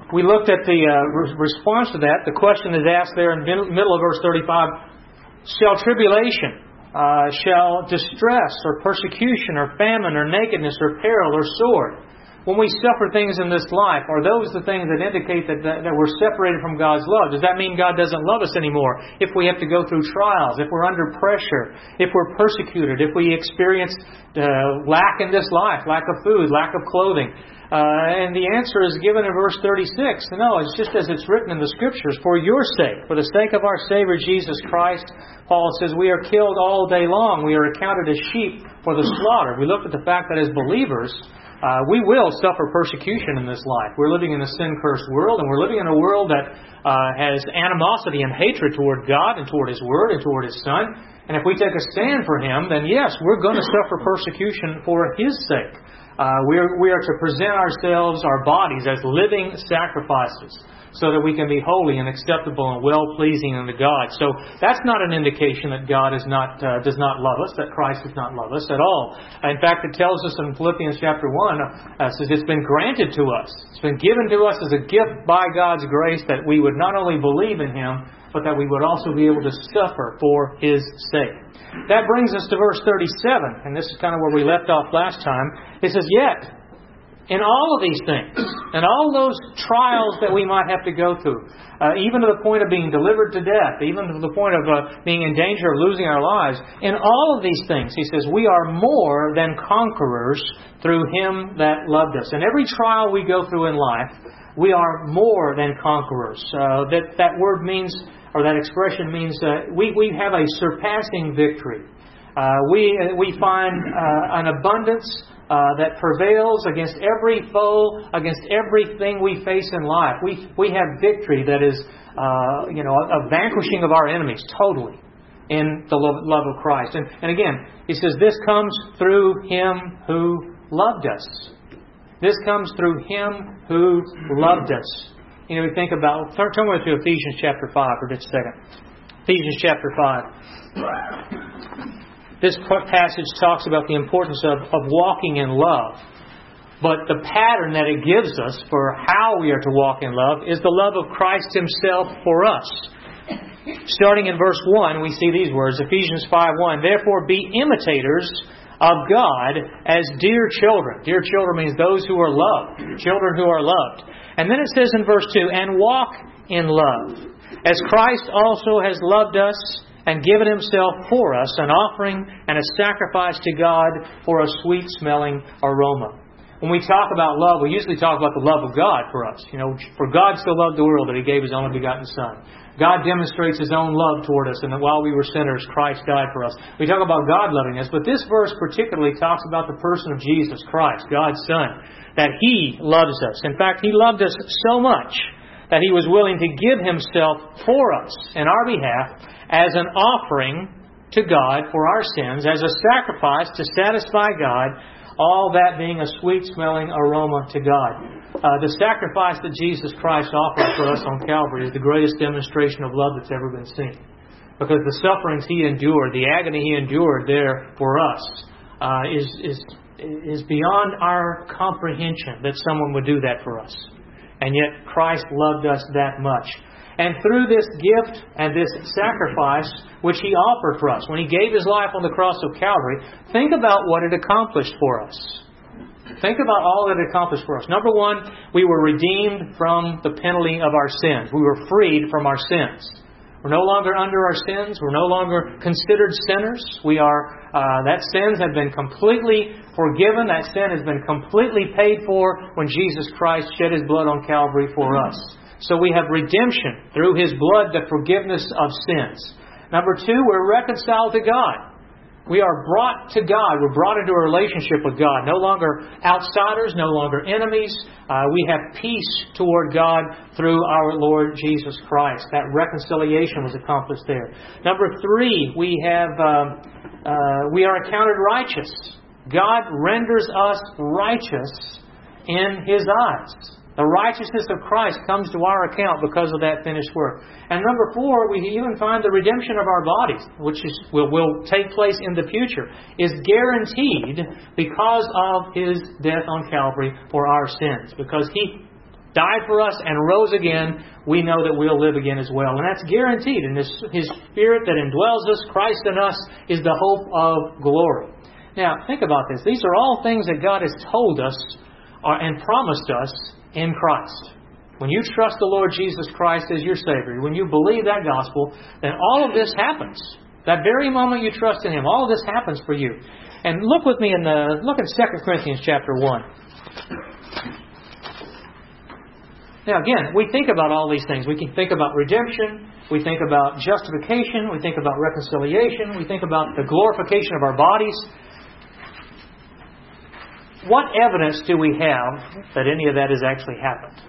we looked at the response to that. The question is asked there in the middle of verse 35, shall tribulation, shall distress, or persecution, or famine, or nakedness, or peril, or sword? When we suffer things in this life, are those the things that indicate that we're separated from God's love? Does that mean God doesn't love us anymore? If we have to go through trials, if we're under pressure, if we're persecuted, if we experience lack in this life, lack of food, lack of clothing? And the answer is given in verse 36. No, it's just as it's written in the Scriptures. For your sake, for the sake of our Savior Jesus Christ, Paul says, we are killed all day long. We are accounted as sheep for the slaughter. We look at the fact that as believers, we will suffer persecution in this life. We're living in a sin-cursed world, and we're living in a world that has animosity and hatred toward God and toward His Word and toward His Son. And if we take a stand for Him, then yes, we're going to suffer persecution for His sake. We are to present ourselves, our bodies, as living sacrifices, so that we can be holy and acceptable and well-pleasing unto God. So that's not an indication that God does not love us, that Christ does not love us at all. In fact, it tells us in Philippians chapter 1, it says it's been granted to us. It's been given to us as a gift by God's grace that we would not only believe in Him, but that we would also be able to suffer for His sake. That brings us to verse 37, and this is kind of where we left off last time. It says, yet, in all of these things, and all those trials that we might have to go through, even to the point of being delivered to death, even to the point of being in danger of losing our lives, in all of these things, he says, we are more than conquerors through Him that loved us. In every trial we go through in life, we are more than conquerors. That word means, or that expression means, we have a surpassing victory. We find an abundance that prevails against every foe, against everything we face in life. We have victory that is, a vanquishing of our enemies totally in the love of Christ. And again, he says this comes through Him who loved us. This comes through Him who loved us. We think about, turn with me to Ephesians chapter 5 for just a second. Ephesians chapter 5. This passage talks about the importance of walking in love. But the pattern that it gives us for how we are to walk in love is the love of Christ Himself for us. Starting in verse 1, we see these words, Ephesians 5:1, therefore be imitators of God as dear children. Dear children means those who are loved, children who are loved. And then it says in verse 2, and walk in love, as Christ also has loved us and given Himself for us, an offering and a sacrifice to God for a sweet-smelling aroma. When we talk about love, we usually talk about the love of God for us. For God so loved the world that He gave His only begotten Son. God demonstrates His own love toward us, and that while we were sinners, Christ died for us. We talk about God loving us, but this verse particularly talks about the person of Jesus Christ, God's Son, that He loves us. In fact, He loved us so much that He was willing to give Himself for us in our behalf as an offering to God for our sins, as a sacrifice to satisfy God, all that being a sweet-smelling aroma to God. The sacrifice that Jesus Christ offered for us on Calvary is the greatest demonstration of love that's ever been seen. Because the sufferings He endured, the agony He endured there for us, is beyond our comprehension that someone would do that for us. And yet Christ loved us that much. And through this gift and this sacrifice which He offered for us, when He gave His life on the cross of Calvary, think about what it accomplished for us. Think about all that it accomplished for us. Number one, we were redeemed from the penalty of our sins. We were freed from our sins. We're no longer under our sins. We're no longer considered sinners. That sins have been completely forgiven. That sin has been completely paid for when Jesus Christ shed His blood on Calvary for us. So we have redemption through His blood, the forgiveness of sins. Number two, we're reconciled to God. We are brought to God. We're brought into a relationship with God. No longer outsiders, no longer enemies. We have peace toward God through our Lord Jesus Christ. That reconciliation was accomplished there. Number three, we are accounted righteous. God renders us righteous in His eyes. The righteousness of Christ comes to our account because of that finished work. And number four, we even find the redemption of our bodies, which will take place in the future, is guaranteed because of His death on Calvary for our sins. Because He died for us and rose again, we know that we'll live again as well. And that's guaranteed. And His Spirit that indwells us, Christ in us, is the hope of glory. Now, think about this. These are all things that God has told us and promised us in Christ. When you trust the Lord Jesus Christ as your Savior, when you believe that gospel, then all of this happens. That very moment you trust in Him, all of this happens for you. And look with me look at 2 Corinthians chapter 1. Now again, we think about all these things. We can think about redemption. We think about justification. We think about reconciliation. We think about the glorification of our bodies. What evidence do we have that any of that has actually happened?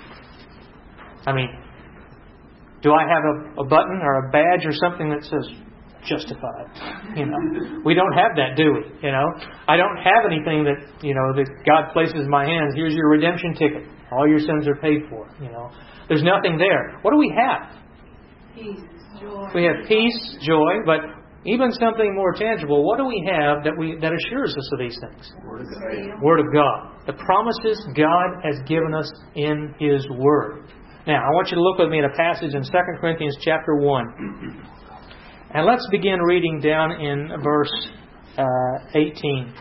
I mean, do I have a button or a badge or something that says justified? We don't have that, do we? I don't have anything that that God places in my hands. Here's your redemption ticket. All your sins are paid for. There's nothing there. What do we have? Peace, joy. We have peace, joy, but even something more tangible. What do we have that assures us of these things? Word of God. The promises God has given us in His Word. Now, I want you to look with me at a passage in 2 Corinthians chapter 1. And let's begin reading down in verse 18.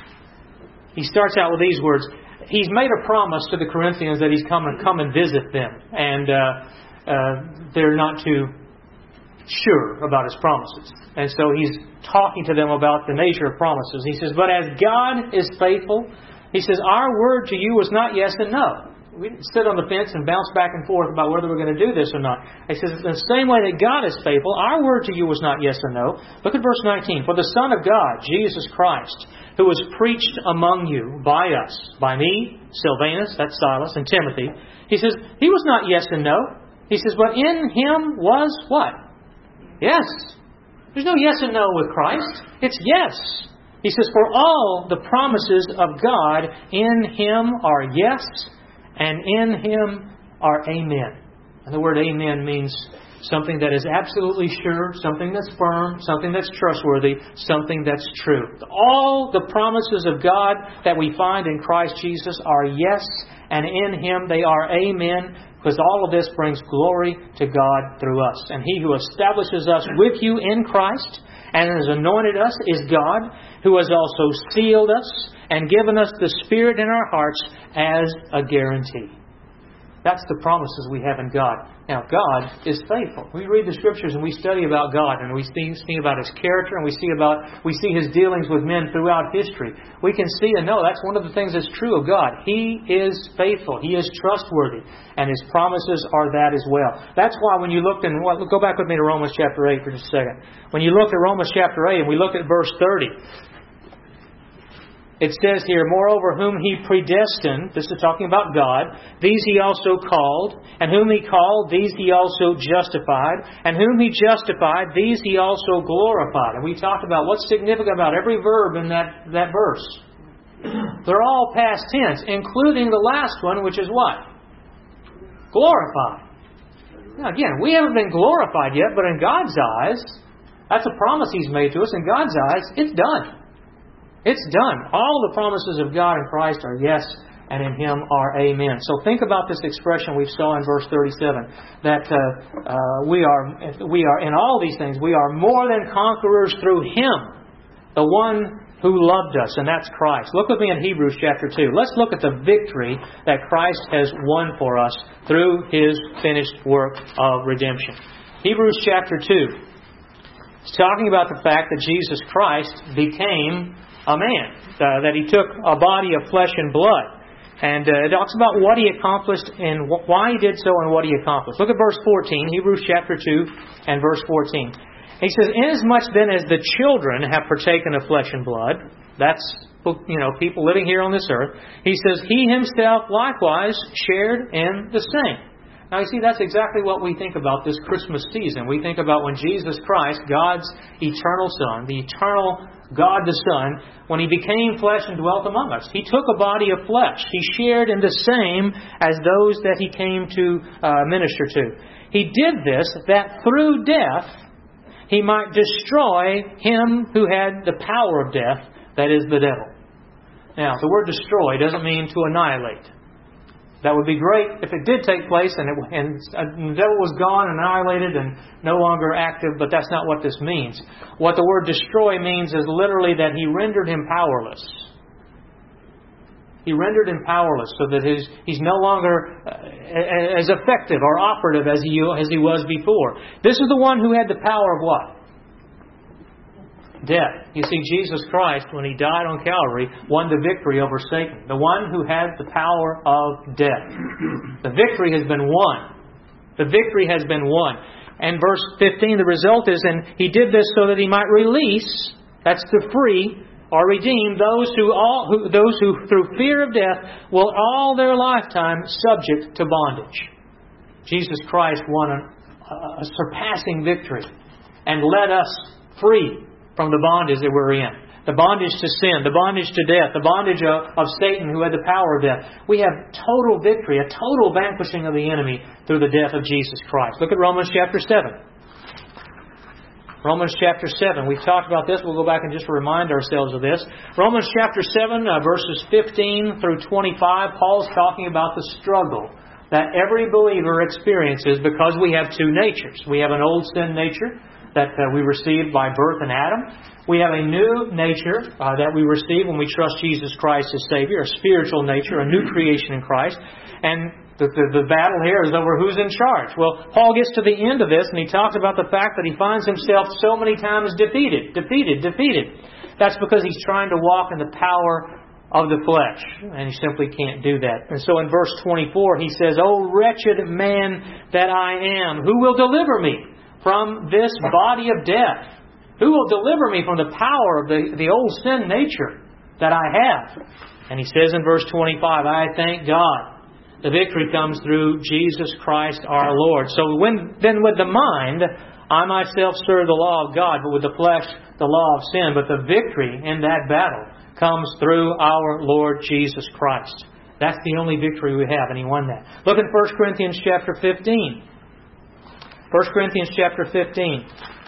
He starts out with these words. He's made a promise to the Corinthians that He's come and visit them. And they're not too sure about His promises. And so He's talking to them about the nature of promises. He says, but as God is faithful, He says, our word to you was not yes and no. We didn't sit on the fence and bounce back and forth about whether we're going to do this or not. He says, in the same way that God is faithful, our word to you was not yes or no. Look at verse 19. For the Son of God, Jesus Christ, who was preached among you by us, by me, Silvanus, that's Silas, and Timothy. He says, He was not yes and no. He says, but in Him was what? Yes. There's no yes and no with Christ. It's yes. He says, for all the promises of God in Him are yes, and in Him are amen. And the word amen means something that is absolutely sure, something that's firm, something that's trustworthy, something that's true. All the promises of God that we find in Christ Jesus are yes, and in Him they are amen, because all of this brings glory to God through us. And He who establishes us with you in Christ and has anointed us is God, who has also sealed us and given us the Spirit in our hearts as a guarantee. That's the promises we have in God. Now, God is faithful. We read the Scriptures and we study about God, and we see about His character, and we see His dealings with men throughout history. We can see and know that's one of the things that's true of God. He is faithful. He is trustworthy, and His promises are that as well. That's why when you looked go back with me to Romans chapter 8 for just a second. When you look at Romans chapter 8 and we look at verse 30, it says here, moreover, whom He predestined, this is talking about God, these He also called, and whom He called, these He also justified, and whom He justified, these He also glorified. And we talked about what's significant about every verb in that verse. They're all past tense, including the last one, which is what? Glorified. Now again, we haven't been glorified yet, but in God's eyes, that's a promise He's made to us. In God's eyes, it's done. It's done. All the promises of God in Christ are yes, and in Him are amen. So think about this expression we saw in verse 37, that we are in all these things, we are more than conquerors through Him, the one who loved us, and that's Christ. Look with me in Hebrews chapter 2. Let's look at the victory that Christ has won for us through His finished work of redemption. Hebrews chapter 2. It's talking about the fact that Jesus Christ became a man, that He took a body of flesh and blood. And it talks about what He accomplished and why He did so and what He accomplished. Look at verse 14, Hebrews chapter 2 and verse 14. He says, inasmuch then as the children have partaken of flesh and blood, that's people living here on this earth, He says, He Himself likewise shared in the same. Now, you see, that's exactly what we think about this Christmas season. We think about when Jesus Christ, God's eternal Son, the eternal God the Son, when He became flesh and dwelt among us. He took a body of flesh. He shared in the same as those that He came to minister to. He did this that through death He might destroy him who had the power of death, that is, the devil. Now, the word destroy doesn't mean to annihilate. That would be great if it did take place and the devil was gone, annihilated, and no longer active, but that's not what this means. What the word destroy means is literally that He rendered him powerless. He rendered him powerless so that he's no longer as effective or operative as he was before. This is the one who had the power of what? Death. You see, Jesus Christ, when He died on Calvary, won the victory over Satan. The one who had the power of death. The victory has been won. The victory has been won. And verse 15, the result is, and He did this so that He might release, that's to free, or redeem those who through fear of death will all their lifetime subject to bondage. Jesus Christ won a surpassing victory and led us free from the bondage that we're in. The bondage to sin, the bondage to death, the bondage of Satan who had the power of death. We have total victory, a total vanquishing of the enemy through the death of Jesus Christ. Look at Romans chapter 7. Romans chapter 7. We've talked about this. We'll go back and just remind ourselves of this. Romans chapter 7, verses 15 through 25, Paul's talking about the struggle that every believer experiences because we have two natures. We have an old sin nature that we received by birth in Adam. We have a new nature that we receive when we trust Jesus Christ as Savior, a spiritual nature, a new creation in Christ. And the battle here is over who's in charge. Well, Paul gets to the end of this and he talks about the fact that he finds himself so many times defeated. That's because he's trying to walk in the power of the flesh, and he simply can't do that. And so in verse 24 he says, "O wretched man that I am, who will deliver me from this body of death? Who will deliver me from the power of the old sin nature that I have?" And he says in verse 25, "I thank God. The victory comes through Jesus Christ our Lord." So then with the mind, I myself serve the law of God, but with the flesh, the law of sin. But the victory in that battle comes through our Lord Jesus Christ. That's the only victory we have, and He won that. Look at 1 Corinthians chapter 15. 1 Corinthians chapter 15.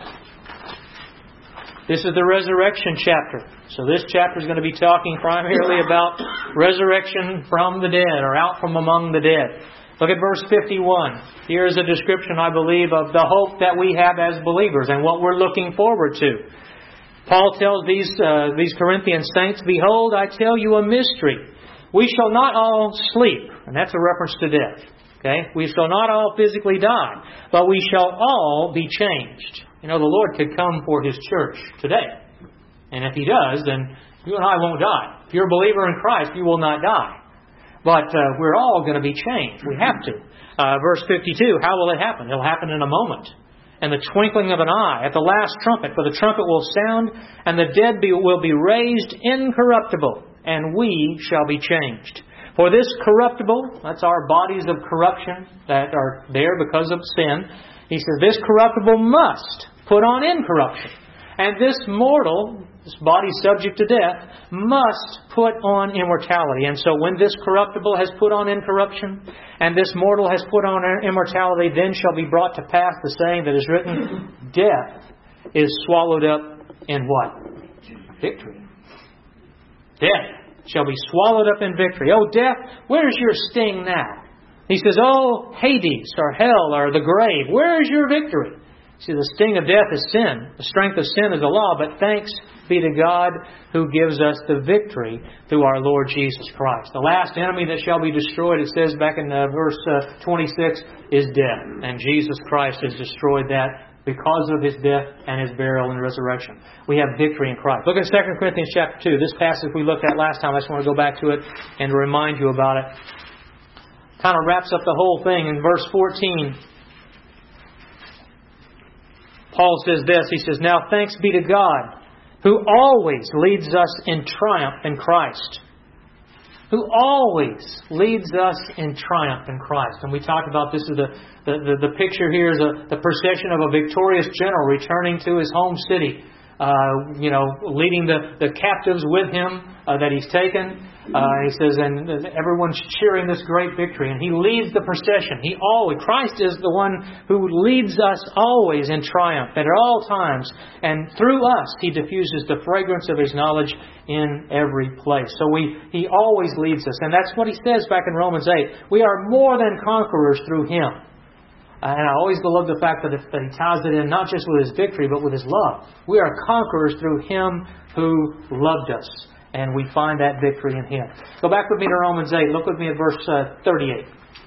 This is the resurrection chapter. So this chapter is going to be talking primarily about resurrection from the dead, or out from among the dead. Look at verse 51. Here is a description, I believe, of the hope that we have as believers and what we're looking forward to. Paul tells these Corinthian saints, "Behold, I tell you a mystery. We shall not all sleep." And that's a reference to death. Okay? "We shall not all physically die, but we shall all be changed." You know, the Lord could come for His church today. And if He does, then you and I won't die. If you're a believer in Christ, you will not die. But we're all going to be changed. We have to. Verse 52, how will it happen? It'll happen in a moment. "In the twinkling of an eye, at the last trumpet, for the trumpet will sound, and the dead will be raised incorruptible, and we shall be changed. For this corruptible," that's our bodies of corruption that are there because of sin, he says, "this corruptible must put on incorruption. And this mortal," this body subject to death, "must put on immortality." And so when this corruptible has put on incorruption, and this mortal has put on immortality, then shall be brought to pass the saying that is written, "Death is swallowed up in" what? Victory. Death shall be swallowed up in victory. "Oh, death, where's your sting now?" He says, "Oh, Hades, or hell, or the grave, where is your victory?" See, the sting of death is sin. The strength of sin is the law. But thanks be to God who gives us the victory through our Lord Jesus Christ. The last enemy that shall be destroyed, it says back in verse 26, is death. And Jesus Christ has destroyed that because of His death and His burial and resurrection. We have victory in Christ. Look at 2 Corinthians chapter 2. This passage we looked at last time. I just want to go back to it and remind you about it. Kind of wraps up the whole thing in verse 14. Paul says this, he says, "Now thanks be to God, who always leads us in triumph in Christ." Who always leads us in triumph in Christ. And we talked about this, is the picture here is the procession of a victorious general returning to his home city leading the captives with Him that He's taken. He says, and everyone's cheering this great victory, and He leads the procession. Christ is the one who leads us always in triumph at all times, and through us He diffuses the fragrance of His knowledge in every place. So He always leads us, and that's what He says back in Romans 8. We are more than conquerors through Him. And I always love the fact that He ties it in not just with His victory, but with His love. We are conquerors through Him who loved us. And we find that victory in Him. Go back with me to Romans 8. Look with me at verse 38.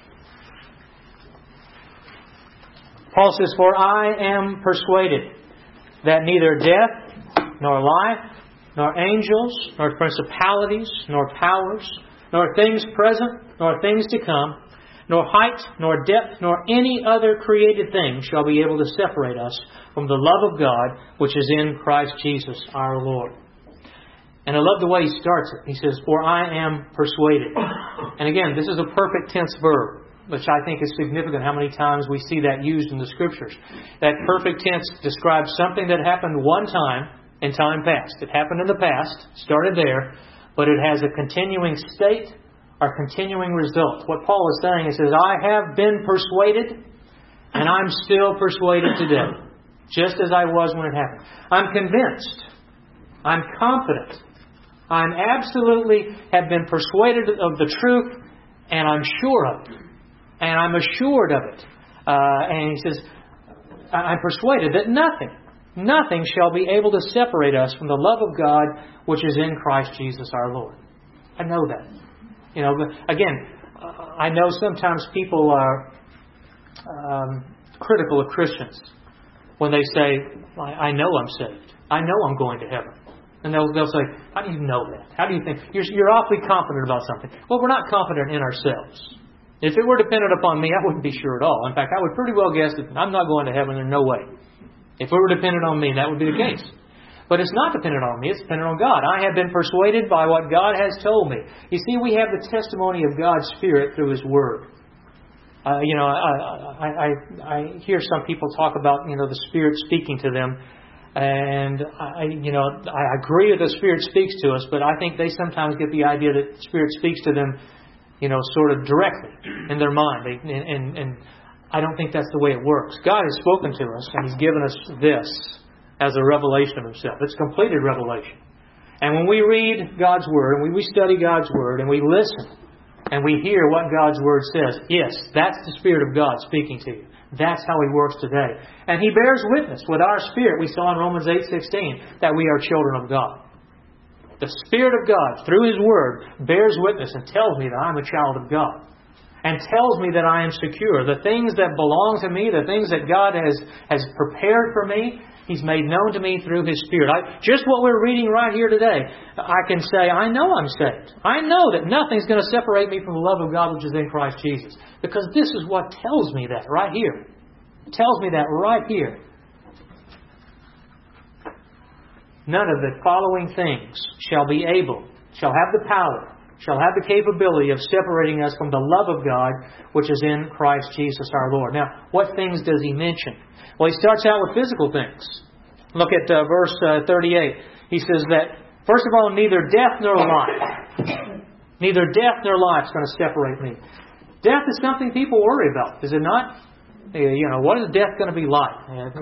Paul says, "For I am persuaded that neither death, nor life, nor angels, nor principalities, nor powers, nor things present, nor things to come, nor height, nor depth, nor any other created thing shall be able to separate us from the love of God, which is in Christ Jesus our Lord." And I love the way he starts it. He says, "For I am persuaded." And again, this is a perfect tense verb, which I think is significant how many times we see that used in the Scriptures. That perfect tense describes something that happened one time in time past. It happened in the past, started there, but it has a continuing state or continuing result. What Paul is saying, he says, I have been persuaded, and I'm still persuaded today, just as I was when it happened. I'm convinced. I'm confident. I'm absolutely have been persuaded of the truth, and I'm sure of it. And I'm assured of it. And he says, I'm persuaded that nothing shall be able to separate us from the love of God, which is in Christ Jesus our Lord. I know that. But again, I know sometimes people are critical of Christians when they say, I know I'm saved. I know I'm going to heaven. And they'll say, how do you know that? How do you think? You're awfully confident about something. Well, we're not confident in ourselves. If it were dependent upon me, I wouldn't be sure at all. In fact, I would pretty well guess that I'm not going to heaven. There's no way. If it were dependent on me, that would be the case. But it's not dependent on me. It's dependent on God. I have been persuaded by what God has told me. You see, we have the testimony of God's Spirit through His Word. I hear some people talk about, the Spirit speaking to them. And I agree that the Spirit speaks to us, but I think they sometimes get the idea that the Spirit speaks to them, sort of directly in their mind. And I don't think that's the way it works. God has spoken to us, and He's given us this as a revelation of Himself. It's completed revelation. And when we read God's Word, and we study God's Word, and we listen, and we hear what God's Word says, yes, that's the Spirit of God speaking to you. That's how He works today. And He bears witness with our spirit. We saw in Romans 8:16 that we are children of God. The Spirit of God, through His Word, bears witness and tells me that I'm a child of God. And tells me that I am secure. The things that belong to me, the things that God has prepared for me, He's made known to me through His Spirit. Just what we're reading right here today, I can say, I know I'm saved. I know that nothing's going to separate me from the love of God which is in Christ Jesus. Because this is what tells me that right here. It tells me that right here. None of the following things shall have the power, shall have the capability of separating us from the love of God which is in Christ Jesus our Lord. Now, what things does He mention? Well, He starts out with physical things. Look at verse 38. He says that, first of all, neither death nor life. Neither death nor life is going to separate me. Death is something people worry about, is it not? What is death going to be like?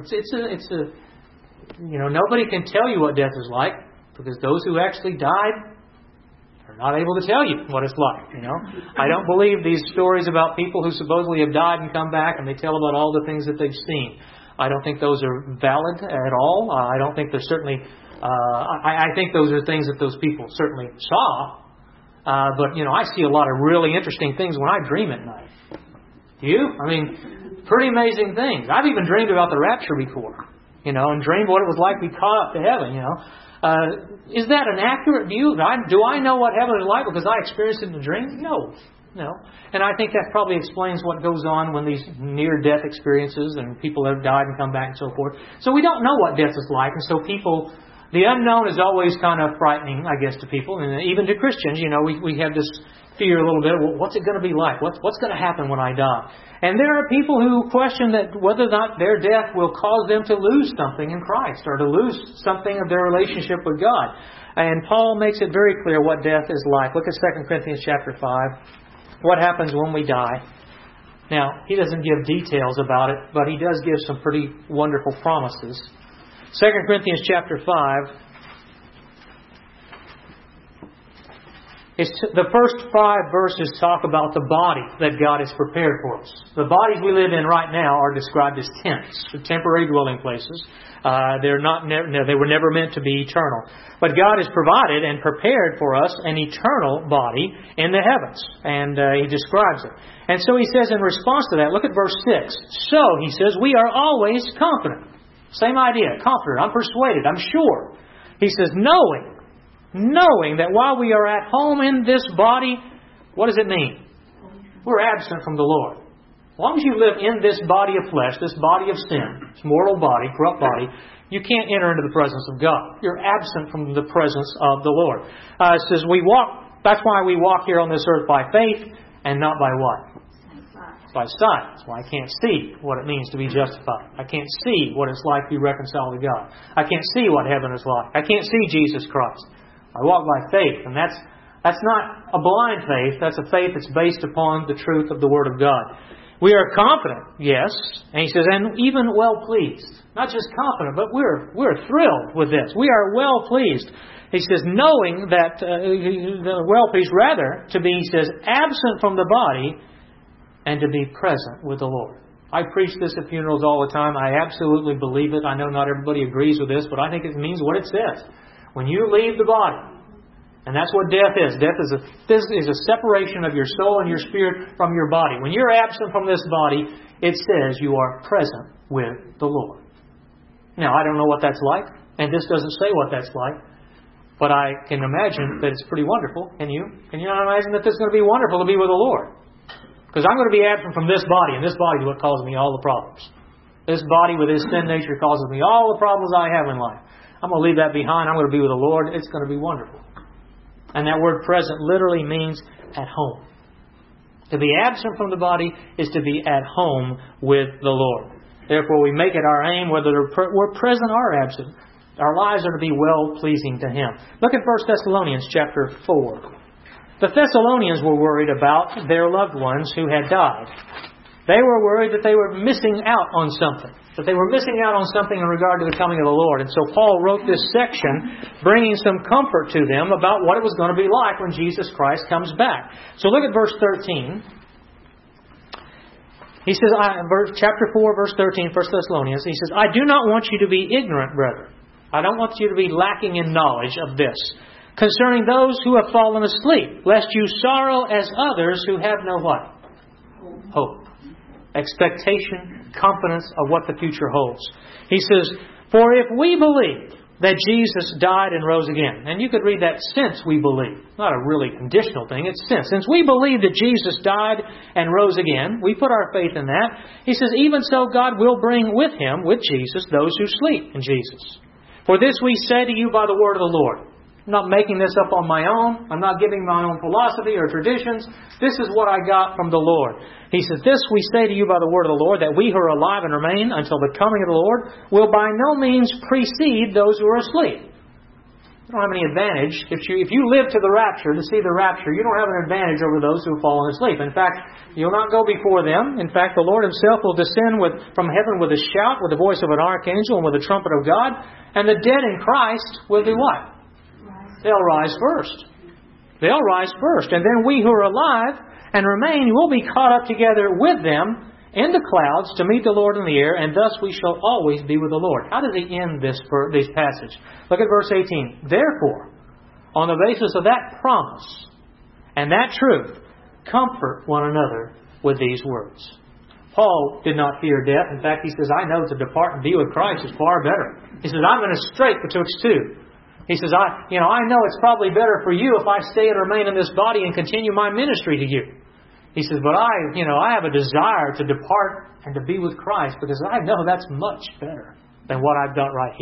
Nobody can tell you what death is like, because those who actually died are not able to tell you what it's like. I don't believe these stories about people who supposedly have died and come back and they tell about all the things that they've seen. I don't think those are valid at all. I don't think they're certainly... I think those are things that those people certainly saw. But I see a lot of really interesting things when I dream at night. Do you? Pretty amazing things. I've even dreamed about the rapture before. And dreamed what it was like to be caught up to heaven, Is that an accurate view? Do I know what heaven is like because I experienced it in a dream? No. And I think that probably explains what goes on when these near-death experiences and people have died and come back and so forth. So we don't know what death is like. And so the unknown is always kind of frightening, I guess, to people. And even to Christians, we have this fear a little bit. Well, what's it going to be like? What's going to happen when I die? And there are people who question that whether or not their death will cause them to lose something in Christ or to lose something of their relationship with God. And Paul makes it very clear what death is like. Look at 2 Corinthians chapter 5. What happens when we die? Now, he doesn't give details about it, but he does give some pretty wonderful promises. 2 Corinthians chapter 5. The first 5 verses talk about the body that God has prepared for us. The bodies we live in right now are described as tents, temporary dwelling places. They were never meant to be eternal. But God has provided and prepared for us an eternal body in the heavens. And He describes it. And so He says in response to that, look at verse 6. So, He says, we are always confident. Same idea, confident. I'm persuaded. I'm sure. He says, knowing that while we are at home in this body, what does it mean? We're absent from the Lord. As long as you live in this body of flesh, this body of sin, this mortal body, corrupt body, you can't enter into the presence of God. You're absent from the presence of the Lord. It says that's why we walk here on this earth by faith and not by what? By sight. That's why I can't see what it means to be justified. I can't see what it's like to be reconciled to God. I can't see what heaven is like. I can't see Jesus Christ. I walk by faith, and that's not a blind faith. That's a faith that's based upon the truth of the Word of God. We are confident, yes, and he says, and even well pleased. Not just confident, but we're thrilled with this. We are well pleased. He says, knowing that well pleased, rather to be, he says, absent from the body and to be present with the Lord. I preach this at funerals all the time. I absolutely believe it. I know not everybody agrees with this, but I think it means what it says. When you leave the body, and that's what death is. Death is a separation of your soul and your spirit from your body. When you're absent from this body, it says you are present with the Lord. Now, I don't know what that's like, and this doesn't say what that's like, but I can imagine that it's pretty wonderful. Can you? Can you not imagine that this is going to be wonderful to be with the Lord? Because I'm going to be absent from this body, and this body is what causes me all the problems. This body with this sin nature causes me all the problems I have in life. I'm going to leave that behind. I'm going to be with the Lord. It's going to be wonderful. And that word present literally means at home. To be absent from the body is to be at home with the Lord. Therefore, we make it our aim, whether we're present or absent, our lives are to be well-pleasing to Him. Look at 1 Thessalonians chapter 4. The Thessalonians were worried about their loved ones who had died. They were worried that they were missing out on something. That they were missing out on something in regard to the coming of the Lord. And so Paul wrote this section bringing some comfort to them about what it was going to be like when Jesus Christ comes back. So look at verse 13. He says, chapter 4, verse 13, 1 Thessalonians, he says, I do not want you to be ignorant, brethren. I don't want you to be lacking in knowledge of this, concerning those who have fallen asleep, lest you sorrow as others who have no what? Hope. Expectation, confidence of what the future holds. He says, for if we believe that Jesus died and rose again, and you could read that since we believe, not a really conditional thing, it's since. Since we believe that Jesus died and rose again, we put our faith in that. He says, even so God will bring with Him, with Jesus, those who sleep in Jesus. For this we say to you by the word of the Lord. I'm not making this up on my own. I'm not giving my own philosophy or traditions. This is what I got from the Lord. He says, this we say to you by the word of the Lord, that we who are alive and remain until the coming of the Lord will by no means precede those who are asleep. You don't have any advantage. If you live to the rapture, to see the rapture, you don't have an advantage over those who have fallen asleep. In fact, you'll not go before them. In fact, the Lord Himself will descend from heaven with a shout, with the voice of an archangel, and with the trumpet of God. And the dead in Christ will do what? They'll rise first. They'll rise first. And then we who are alive and remain will be caught up together with them in the clouds to meet the Lord in the air, and thus we shall always be with the Lord. How does He end this passage? Look at verse 18. Therefore, on the basis of that promise and that truth, comfort one another with these words. Paul did not fear death. In fact, he says, I know to depart and be with Christ is far better. He says, I'm in a strait betwixt two. He says, I know it's probably better for you if I stay and remain in this body and continue my ministry to you. He says, but I have a desire to depart and to be with Christ because I know that's much better than what I've got right here.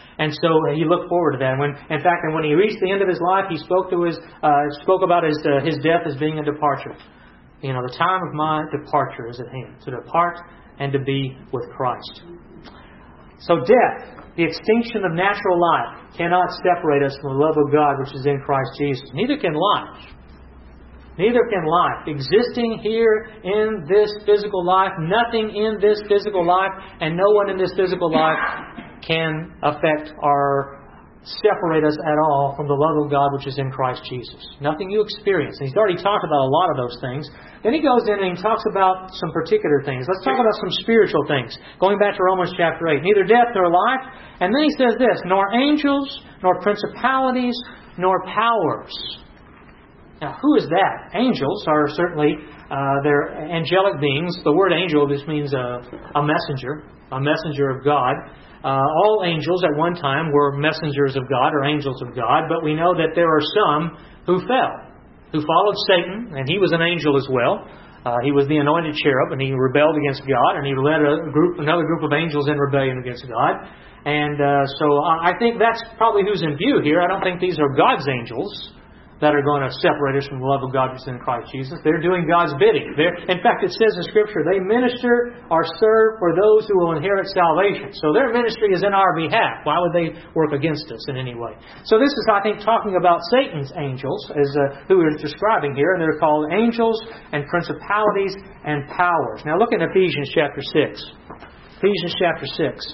And so he looked forward to that. In fact, when he reached the end of his life, he spoke about his death as being a departure. You know, the time of my departure is at hand, to depart and to be with Christ. So death, the extinction of natural life, cannot separate us from the love of God which is in Christ Jesus. Neither can life. Neither can life. Existing here in this physical life, nothing in this physical life, and no one in this physical life can affect or separate us at all from the love of God which is in Christ Jesus. Nothing you experience. And he's already talked about a lot of those things. Then he goes in and he talks about some particular things. Let's talk about some spiritual things. Going back to Romans chapter 8. Neither death nor life. And then he says this, nor angels, nor principalities, nor powers. Now, who is that? Angels are certainly they're angelic beings. The word angel just means a messenger of God. All angels at one time were messengers of God or angels of God, but we know that there are some who fell, who followed Satan, and he was an angel as well. He was the anointed cherub, and he rebelled against God, and he led another group of angels in rebellion against God. And so I think that's probably who's in view here. I don't think these are God's angels that are going to separate us from the love of God which is in Christ Jesus. They're doing God's bidding. In fact, it says in Scripture, they minister or serve for those who will inherit salvation. So their ministry is in our behalf. Why would they work against us in any way? So this is, I think, talking about Satan's angels, as who we're describing here, and they're called angels and principalities and powers. Now look at Ephesians chapter 6. Ephesians chapter 6.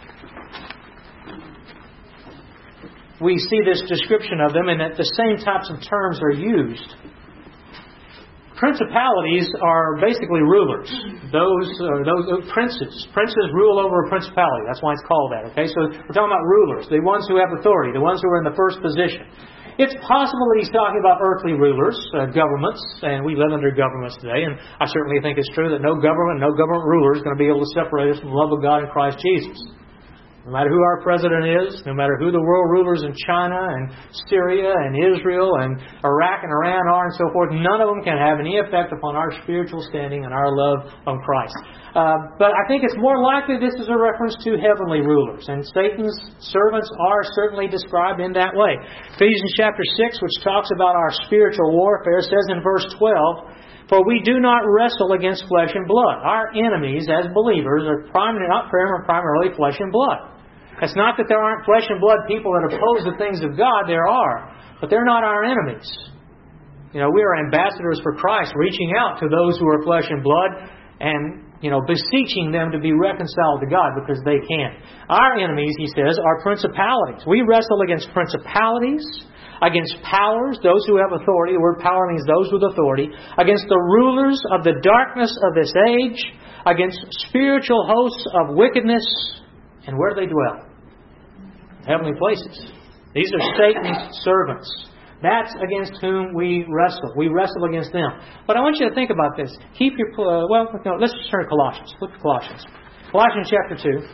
We see this description of them, and that the same types of terms are used. Principalities are basically rulers. Those princes. Princes rule over a principality. That's why it's called that. Okay, so we're talking about rulers, the ones who have authority, the ones who are in the first position. It's possible that he's talking about earthly rulers, governments, and we live under governments today. And I certainly think it's true that no government ruler is going to be able to separate us from the love of God in Christ Jesus. No matter who our president is, no matter who the world rulers in China and Syria and Israel and Iraq and Iran are and so forth, none of them can have any effect upon our spiritual standing and our love of Christ. But I think it's more likely this is a reference to heavenly rulers. And Satan's servants are certainly described in that way. Ephesians chapter 6, which talks about our spiritual warfare, says in verse 12, for we do not wrestle against flesh and blood. Our enemies as believers are not primarily flesh and blood. It's not that there aren't flesh and blood people that oppose the things of God. There are. But they're not our enemies. You know, we are ambassadors for Christ, reaching out to those who are flesh and blood and, beseeching them to be reconciled to God because they can. Our enemies, he says, are principalities. We wrestle against principalities, against powers, those who have authority. The word power means those with authority. Against the rulers of the darkness of this age. Against spiritual hosts of wickedness. And where do they dwell? Heavenly places. These are Satan's servants. That's against whom we wrestle. We wrestle against them. But I want you to think about this. Let's just turn to Colossians. Look at Colossians. Colossians chapter 2.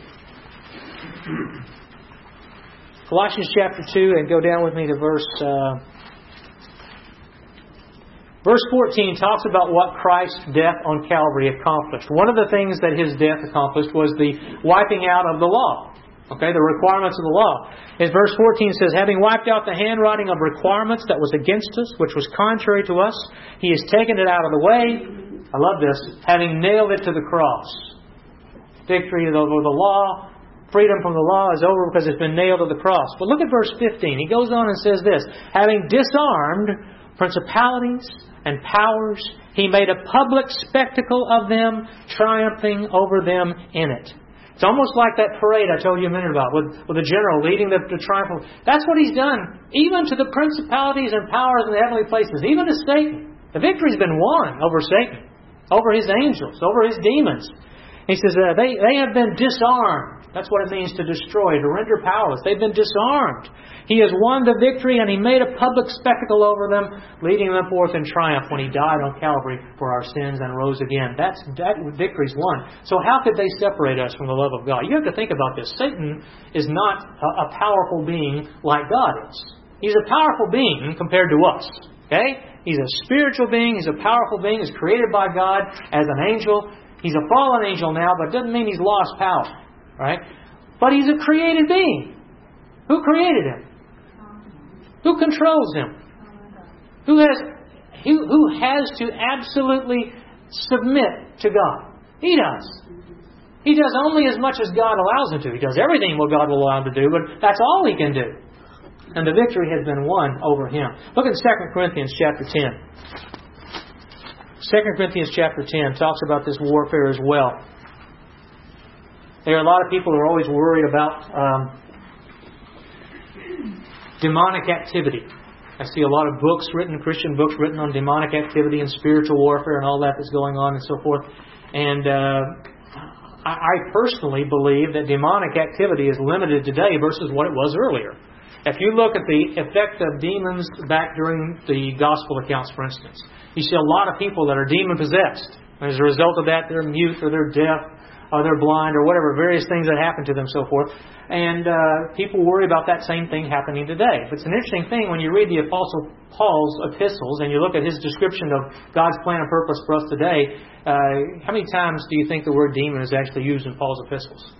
Colossians chapter 2, and go down with me to verse 14 talks about what Christ's death on Calvary accomplished. One of the things that His death accomplished was the wiping out of the law. Okay, the requirements of the law. As verse 14 says, having wiped out the handwriting of requirements that was against us, which was contrary to us, He has taken it out of the way. I love this. Having nailed it to the cross. Victory over the law. Freedom from the law is over because it's been nailed to the cross. But look at verse 15. He goes on and says this, having disarmed principalities and powers, He made a public spectacle of them, triumphing over them in it. It's almost like that parade I told you a minute about with the general leading the triumph. That's what He's done, even to the principalities and powers in the heavenly places, even to Satan. The victory's been won over Satan, over his angels, over his demons. He says they have been disarmed. That's what it means to destroy, to render powerless. They've been disarmed. He has won the victory, and He made a public spectacle over them, leading them forth in triumph when He died on Calvary for our sins and rose again. That victory's won. So how could they separate us from the love of God? You have to think about this. Satan is not a powerful being like God is. He's a powerful being compared to us. Okay? He's a spiritual being. He's a powerful being. He's created by God as an angel. He's a fallen angel now, but it doesn't mean He's lost power. Right? But He's a created being. Who created him? Who controls him? Who has to absolutely submit to God? He does. He does only as much as God allows him to. He does everything what God will allow him to do, but that's all he can do. And the victory has been won over him. Look at 2 Corinthians chapter 10. 2 Corinthians chapter 10 talks about this warfare as well. There are a lot of people who are always worried about demonic activity. I see a lot of books written, Christian books written on demonic activity and spiritual warfare and all that that's going on and so forth. And I personally believe that demonic activity is limited today versus what it was earlier. If you look at the effect of demons back during the gospel accounts, for instance, you see a lot of people that are demon-possessed. As a result of that, they're mute or they're deaf or they're blind or whatever, various things that happen to them, so forth. And people worry about that same thing happening today. But it's an interesting thing when you read the Apostle Paul's epistles and you look at his description of God's plan and purpose for us today, how many times do you think the word demon is actually used in Paul's epistles?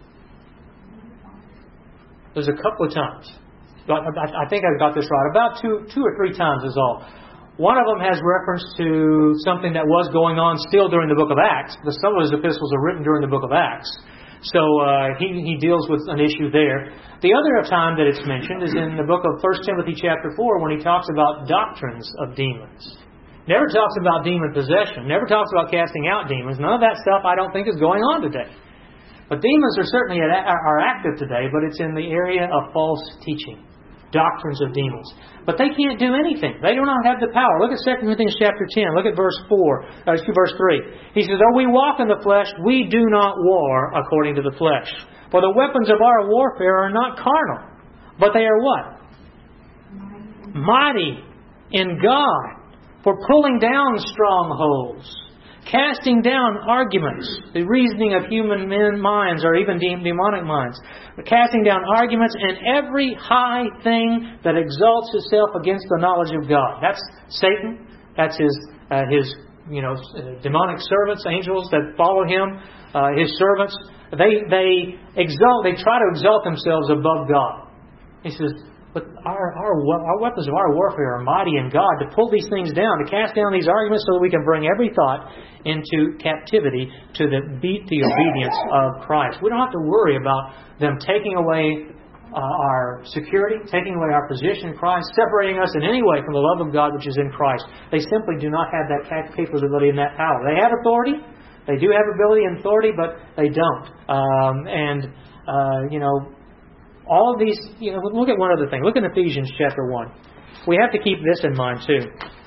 There's a couple of times. I think I've got this right. About two or three times is all. One of them has reference to something that was going on still during the book of Acts. Some of his epistles are written during the book of Acts. So he deals with an issue there. The other time that it's mentioned is in the book of 1 Timothy chapter 4 when he talks about doctrines of demons. Never talks about demon possession. Never talks about casting out demons. None of that stuff I don't think is going on today. But demons are certainly are active today, but it's in the area of false teaching. Doctrines of demons. But they can't do anything. They do not have the power. Look at 2 Corinthians chapter 10. Look at verse 3. He says, "Though we walk in the flesh, we do not war according to the flesh. For the weapons of our warfare are not carnal, but they are what? Mighty in God for pulling down strongholds, casting down arguments, the reasoning of human minds or even demonic minds, casting down arguments and every high thing that exalts itself against the knowledge of God." That's Satan. That's his demonic servants, angels that follow him, his servants. They try to exalt themselves above God. He says, but our weapons of our warfare are mighty in God to pull these things down, to cast down these arguments so that we can bring every thought into captivity to the obedience of Christ. We don't have to worry about them taking away our security, taking away our position in Christ, separating us in any way from the love of God which is in Christ. They simply do not have that capability and that power. They have authority. They do have ability and authority, but they don't. All of these, look at one other thing. Look in Ephesians chapter 1. We have to keep this in mind too.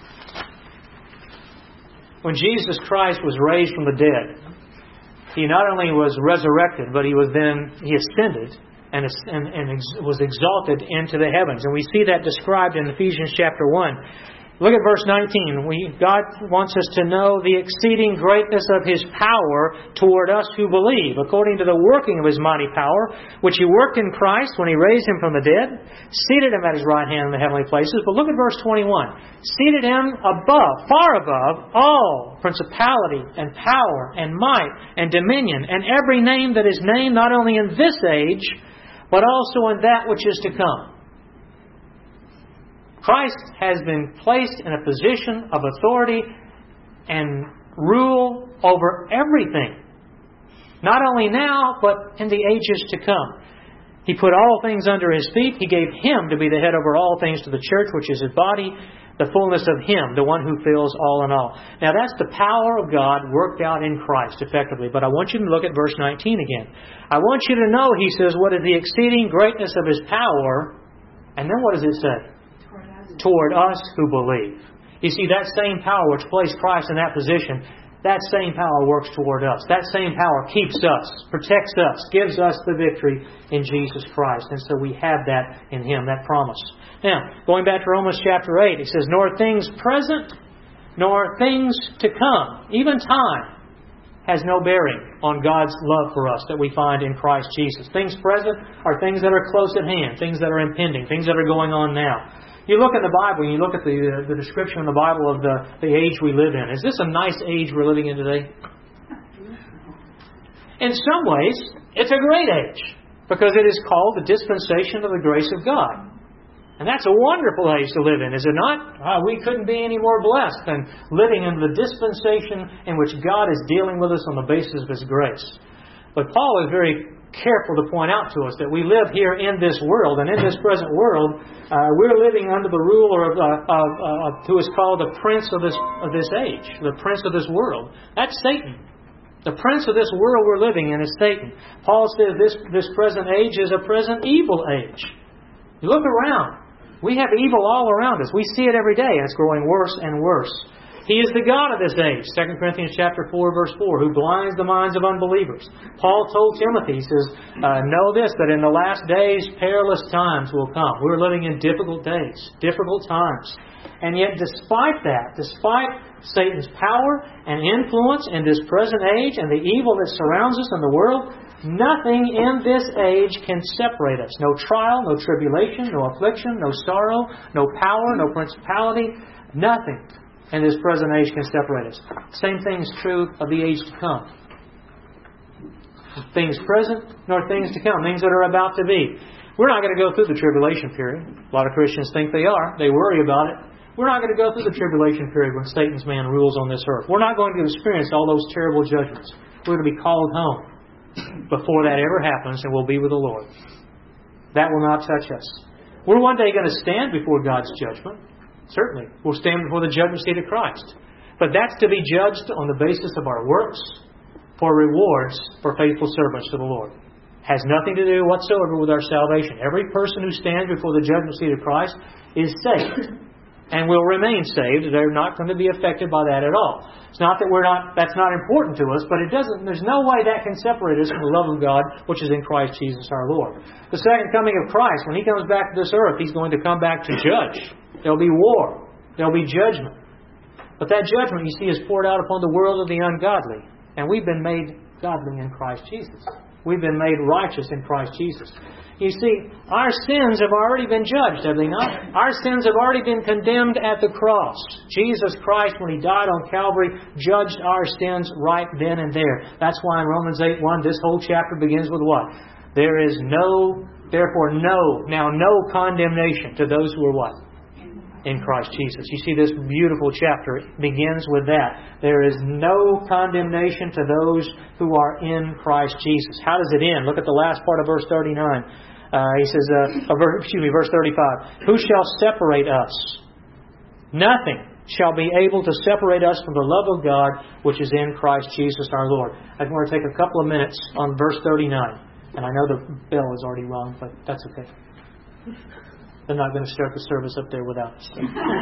When Jesus Christ was raised from the dead, He not only was resurrected, but He ascended and was exalted into the heavens. And we see that described in Ephesians chapter 1. Look at verse 19. God wants us to know the exceeding greatness of His power toward us who believe, according to the working of His mighty power, which He worked in Christ when He raised Him from the dead, seated Him at His right hand in the heavenly places. But look at verse 21. Seated Him above, far above, all principality and power and might and dominion and every name that is named not only in this age, but also in that which is to come. Christ has been placed in a position of authority and rule over everything. Not only now, but in the ages to come. He put all things under His feet. He gave Him to be the head over all things to the church, which is His body, the fullness of Him, the one who fills all in all. Now that's the power of God worked out in Christ effectively. But I want you to look at verse 19 again. I want you to know, He says, what is the exceeding greatness of His power. And then what does it say? Toward us who believe. You see, that same power which placed Christ in that position, that same power works toward us. That same power keeps us, protects us, gives us the victory in Jesus Christ. And so we have that in Him, that promise. Now, going back to Romans chapter 8, it says, nor things present, nor things to come, even time, has no bearing on God's love for us that we find in Christ Jesus. Things present are things that are close at hand, things that are impending, things that are going on now. You look at the Bible, you look at the description in the Bible of the age we live in. Is this a nice age we're living in today? In some ways, it's a great age. Because it is called the dispensation of the grace of God. And that's a wonderful age to live in, is it not? We couldn't be any more blessed than living in the dispensation in which God is dealing with us on the basis of His grace. But Paul is very careful to point out to us that we live here in this world, and in this present world, we're living under the ruler of who is called the prince of this age, the prince of this world. That's Satan. The prince of this world we're living in is Satan. Paul says this present age is a present evil age. You look around. We have evil all around us. We see it every day, and it's growing worse and worse. He is the God of this age, 2 Corinthians chapter 4, verse 4, who blinds the minds of unbelievers. Paul told Timothy, he says, know this, that in the last days perilous times will come. We're living in difficult days, difficult times. And yet despite that, despite Satan's power and influence in this present age and the evil that surrounds us in the world, nothing in this age can separate us. No trial, no tribulation, no affliction, no sorrow, no power, no principality, nothing in this present age can separate us. Same thing is true of the age to come. Things present nor things to come, things that are about to be. We're not going to go through the tribulation period. A lot of Christians think they are. They worry about it. We're not going to go through the tribulation period when Satan's man rules on this earth. We're not going to experience all those terrible judgments. We're going to be called home before that ever happens, and we'll be with the Lord. That will not touch us. We're one day going to stand before God's judgment. Certainly. We'll stand before the judgment seat of Christ. But that's to be judged on the basis of our works for rewards for faithful servants to the Lord. Has nothing to do whatsoever with our salvation. Every person who stands before the judgment seat of Christ is saved. And will remain saved. They're not going to be affected by that at all. It's not that that's not important to us, but there's no way that can separate us from the love of God, which is in Christ Jesus our Lord. The second coming of Christ, when He comes back to this earth, He's going to come back to judge. There'll be war. There'll be judgment. But that judgment, you see, is poured out upon the world of the ungodly. And we've been made godly in Christ Jesus. We've been made righteous in Christ Jesus. You see, our sins have already been judged, have they not? Our sins have already been condemned at the cross. Jesus Christ, when He died on Calvary, judged our sins right then and there. That's why in Romans 8:1, this whole chapter begins with what? There is no condemnation to those who are what? In Christ Jesus. You see, this beautiful chapter begins with that. There is no condemnation to those who are in Christ Jesus. How does it end? Look at the last part of verse 39. He says, verse 35. Who shall separate us? Nothing shall be able to separate us from the love of God which is in Christ Jesus our Lord. I want to take a couple of minutes on verse 39. And I know the bell is already rung, but that's okay. They're not going to start the service up there without us.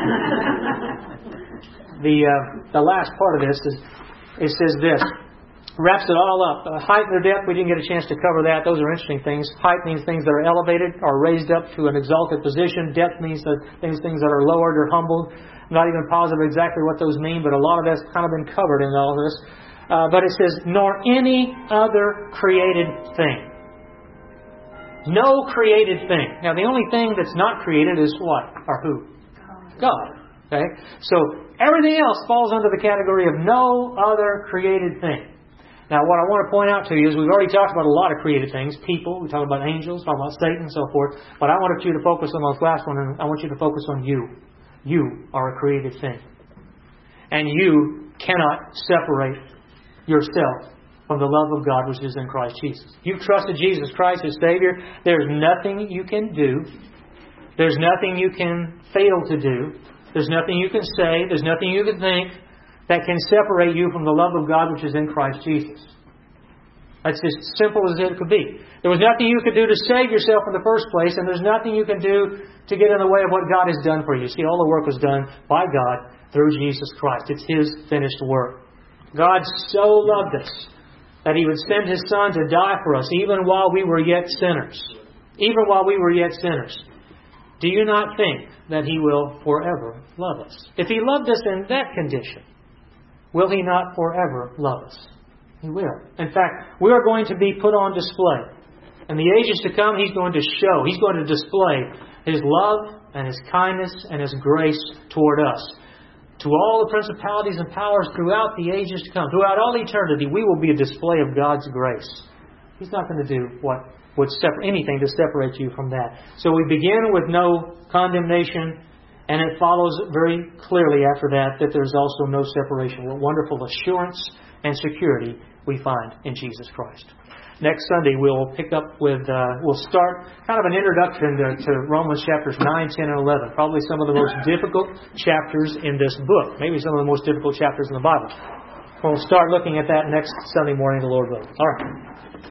The last part of this says this. Wraps it all up. Height or depth, we didn't get a chance to cover that. Those are interesting things. Height means things that are elevated or raised up to an exalted position. Depth means things that are lowered or humbled. I'm not even positive exactly what those mean, but a lot of that's kind of been covered in all this. But it says, nor any other created thing. No created thing. Now, the only thing that's not created is what? Or who? God. Okay? So, everything else falls under the category of no other created thing. Now, what I want to point out to you is we've already talked about a lot of created things. People, we talked about angels, talked about Satan and so forth. But I wanted you to focus on this last one, and I want you to focus on you. You are a created thing. And you cannot separate yourself from the love of God which is in Christ Jesus. You've trusted Jesus Christ as Savior. There's nothing you can do. There's nothing you can fail to do. There's nothing you can say. There's nothing you can think that can separate you from the love of God which is in Christ Jesus. That's as simple as it could be. There was nothing you could do to save yourself in the first place, and there's nothing you can do to get in the way of what God has done for you. See, all the work was done by God through Jesus Christ. It's His finished work. God so loved us that He would send His Son to die for us even while we were yet sinners. Even while we were yet sinners. Do you not think that He will forever love us? If He loved us in that condition, will He not forever love us? He will. In fact, we are going to be put on display. In the ages to come, He's going to show, He's going to display His love and His kindness and His grace toward us. To all the principalities and powers throughout the ages to come, throughout all eternity, we will be a display of God's grace. He's not going to do what would separate anything to separate you from that. So we begin with no condemnation, and it follows very clearly after that there's also no separation. What wonderful assurance and security we find in Jesus Christ. Next Sunday we'll pick up with, we'll start kind of an introduction to Romans chapters 9, 10, and 11. Probably some of the most difficult chapters in this book. Maybe some of the most difficult chapters in the Bible. We'll start looking at that next Sunday morning, the Lord willing. All right.